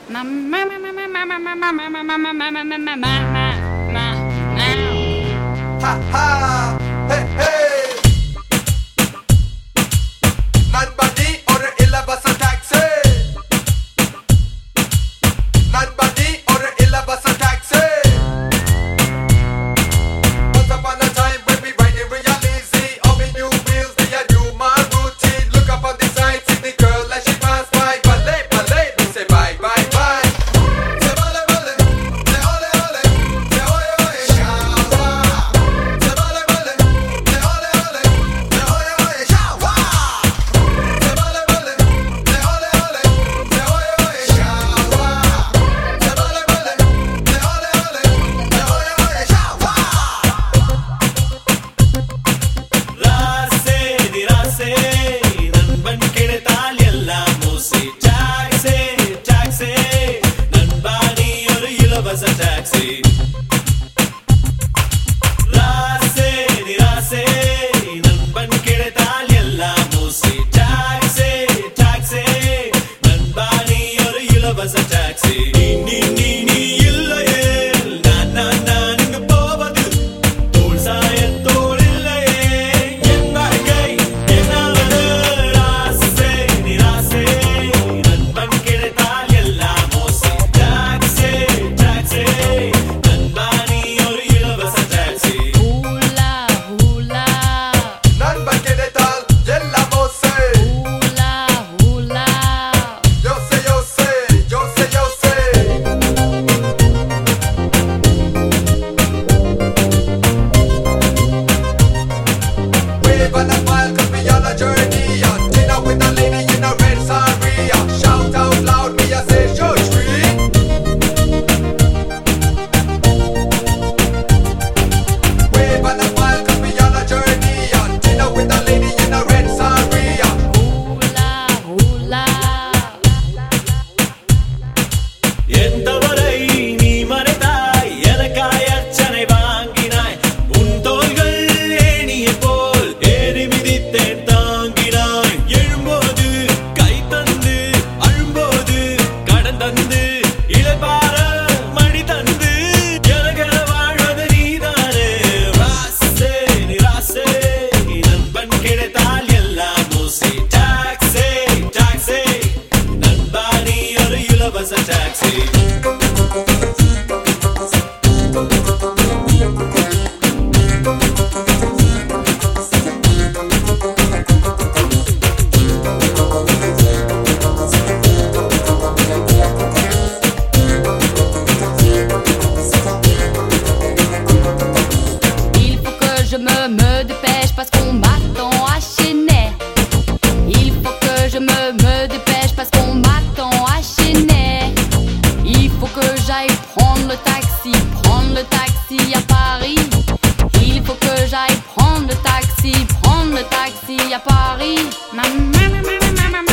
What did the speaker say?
Ha ha, hey hey. Nobody or a illa bus a taxi. Nobody or a illa bus a taxi. Once upon a time when we riding real easy, all we new wheels, they are new my routine. Look up on the side, see the girl as she pass by. Ballet, ballet, we say bye, bye, bye. Say ballet, ballet, say ole, ole, say oye, oye, shawa. Say ballet, ballet, say ole, ole, say oye, oye, shawa. Say ballet, ballet, say ole, ole, say oye, oye, shawa. Say ballet, ballet, say ole, ole, say oye, oye, shawa. ராசே நிராசே நண்பன் கிடைத்தால் எல்லாம் மூசி taxi taxi நண்பா நீ ஒரு இலவச taxi ராசே நிராசே நண்பன் கிடைத்தால் எல்லாம் மூசி டாக்ஸி டாக்ஸி நண்பா நீ ஒரு இலவச டாக்ஸி நீ இல்லையே நான் இங்கு போவது தோள் சாய தோள் இல்லையே என் வாழ்க்கை என்னாவது ராசே நிராசே நண்பன் கிடைத்தால் எல்லாம் மோசி டாக்ஸி டாக்ஸி நண்பா நீ ஒரு இலவச டாக்ஸி Hula, hula, Nobody கிடைத்தால் எல்லாம் மோசே. hula, hula. Yo sé, yo sé, yo sé, yo sé. Wave on the file, 'cause we on a journey. Dinner with a lady in a red saria. Shout out loud, me I say, show street. Wave on the file, 'cause we on a journey. Dinner with a lady in a red saria. Hula, hula. என் தவறை நீ மறைத்தாய் எனக்காய் அர்ச்சனை வாங்கினாய் உன் தோள்கள் ஏணியைப் போல் ஏறி மிதித்தேன் தாங்கினாய் எழும்போது கை தந்து அழும்போது கடன் தந்து இளைப்பாற மடி தந்து எனக்கென வாழ்வது நீதானே ராசே நிராசே நண்பன் கிடைத்தால் எல்லாம் மூசி டாக்ஸி டாக்ஸி நண்பா நீ ஒரு இலவச taxi Il faut que je me dépêche parce qu'on m'attend à Chennai. Il faut que je me dépêche parce qu'on m'attend à Chennai. Il faut que j'aille prendre le taxi à Paris. Il faut que j'aille prendre le taxi à Paris.